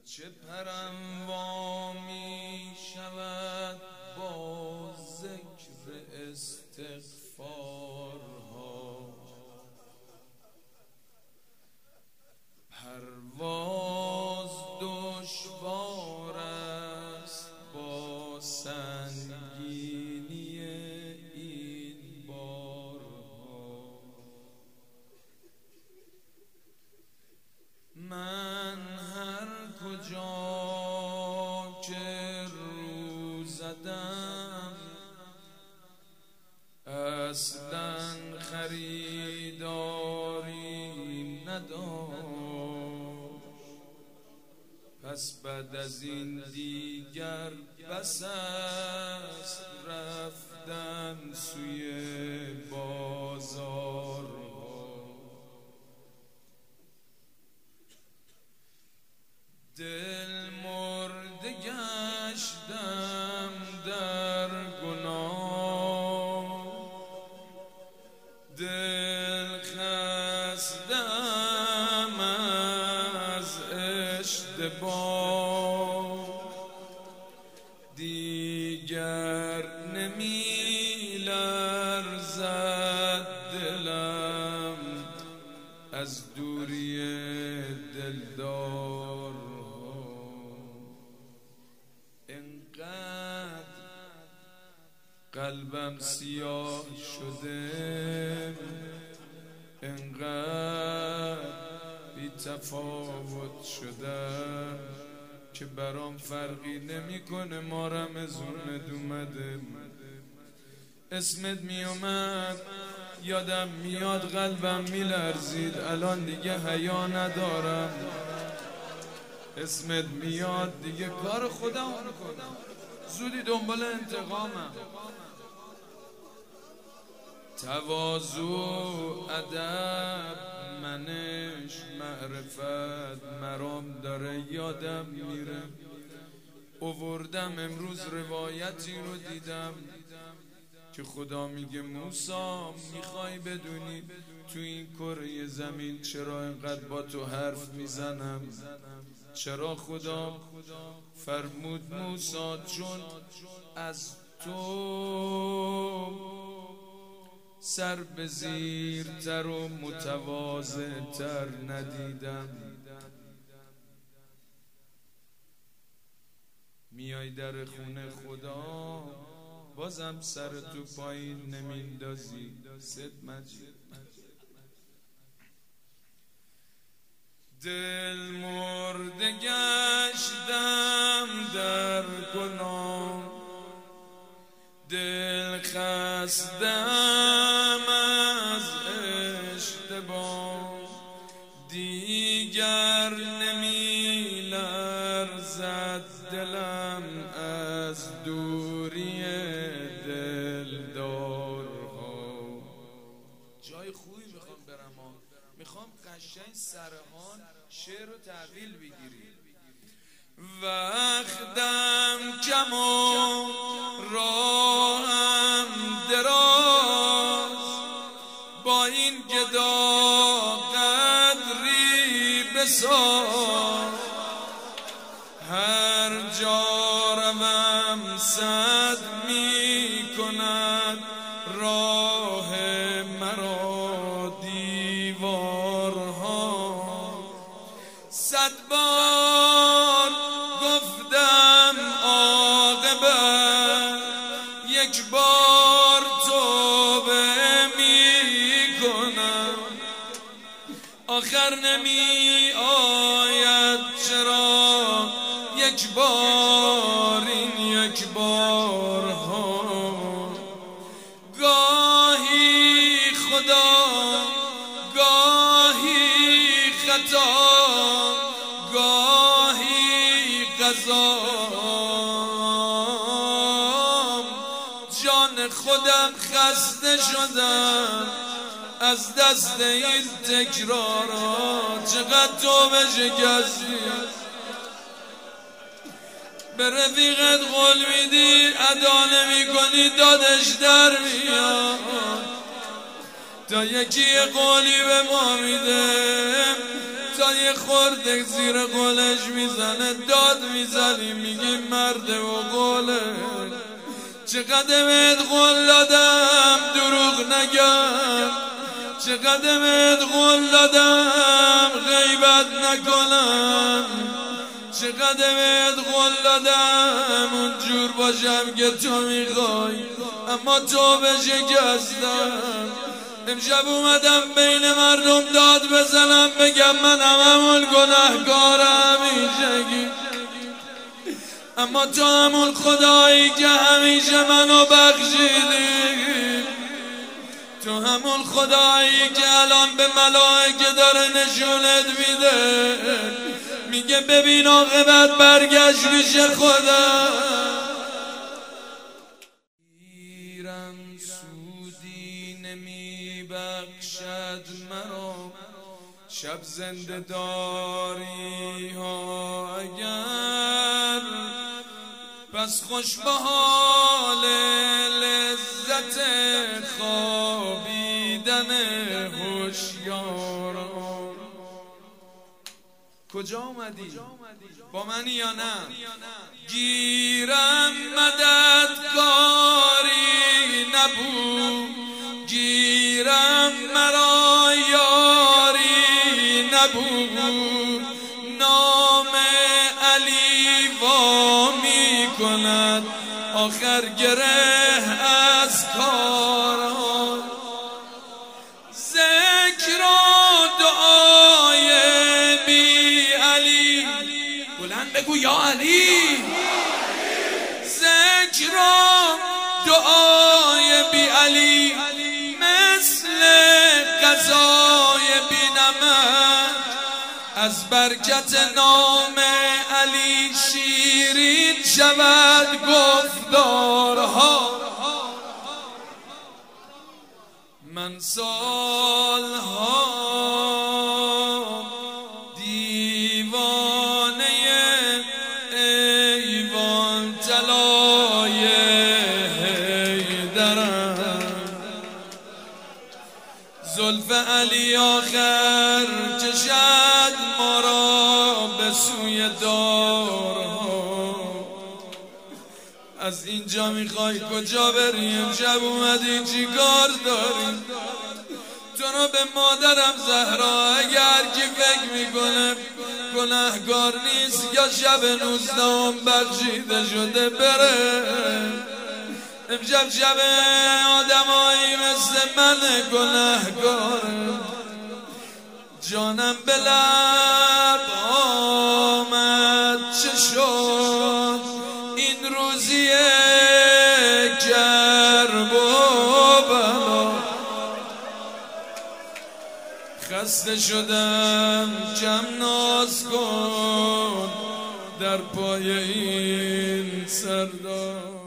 چه پرم وا می شود با ذکر استغفارها، پرواز دشوار است با سنگینی این بارها. من هر کجا که رو زدم اصلا خریداری نداشت، پس بعد از این دیگر بس است رفتن سوی بازارها. دل مرده گشتم در گناه، دل خستم از اشتباه، دیگر نمی لرزد دلم از دوری دلدار. انقدر قلبم سیاه شده، انقدر بی تفاوت شدم که برام فرقی نمیکنه ما رمضونت اومده. اسمت میومد یادم میاد قلبم میلرزید، الان دیگه حیا ندارم. اسمت میاد دیگه کار خودم میکنم، زودی دنبال انتقامم. تواضع ادب منش معرفت مرام داره یادم میره. اووردم امروز روایتی رو دیدم که خدا میگه موسی میخوای بدونی تو این کره زمین چرا اینقدر با تو حرف میزنم؟ چرا خدا فرمود موسی چون از تو سر به زیرتر و متواضع‌تر ندیدم. میای در خونه خدا بازم سر تو پایین نمیندازی. ست مجید دل مرده گشتم در گناه، دل خستم از اشتباه، دیگر نمی لرزد دلم از دوری دلدارها. جای خوبی میخوام برم، میخوام قشنگ سرحال شعر و تحویل بگیری. وقتم کم و راهم دراز، با این گدا قدری بساز، هر جا روم صد می کند راه مرا دیوارها. 100 بار گفتم عاقبت، یک بار توبه می کنم، آخر نمی آید چرا یک بار این یک بار ها. گاهی خدا گاهی خطا، گاهی قضا، جان خودم خسته شدم از دست این تکرارات. چقدر توبه شکستی، به رفیقت قول میدی ادا نمی کنی دادش در میاد، تا یکی قولی به ما میده تا یه خورده زیر قولش میزنه داد میزنی میگی مرده و قوله. چقدر بهت قول دادم دروغ نگم، چقدر بهت قول دادم غیبت نکنم، چقدر بهت قول دادم اونجور باشم که تو میخوای اما تو به شکستم. امشب اومدم بین مردم داد بزنم بگم من همون گناهکارم همیشگی، اما تو همون خدایی که همیشه منو بخشیدی، تو همون خدایی که الان به ملائکه داره نشونت میده، میگه ببین عاقبت برگشت پیش خدا. گیرم سودی نمیبخشد مرا، شب زنده داری ها اگر، پس خوش به حال لذت خوابیدن هوشیاران. کجا اومدی؟ با منی یا نه؟ گیرم مددکاری نبود، گیرم مرا یاری نبود، نام علی وا می کند آخر گره از کاران. ذکر و دعای بی علی، بلند بگو یا علی. ذکر و دعای بی علی مثل غذای بی نمک، از برکت نام علی شیرین شود گفتارها. من سالها دیوانه ایوان طلای حیدرم، زلف علی آخر کشد ما را به سوی دارها. از اینجا میخوای کجا بریم؟ شب اومدی چی کار داری؟ تو رو به مادرم زهرا اگر کی فکر میکنه گناهکار نیست یا شب 19 بخشیده شده بره. امشب شب آدمایی مثل من گناهکار، جانم به لب آمد چه شد این روزی کرب و بلا. خسته شدم کم ناز کن در پای این سردار.